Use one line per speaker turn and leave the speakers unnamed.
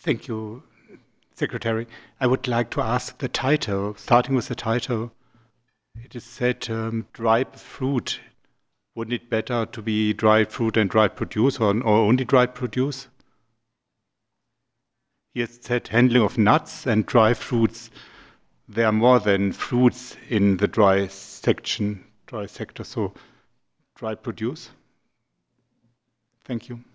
Thank you, Secretary. I would like to ask the title, starting with the title. It is said dried fruit. Wouldn't it better to be dried fruit and dried produce or only dried produce? Here it said handling of nuts and dry fruits. There are more than fruits in the dry sector, so dry produce. Thank you.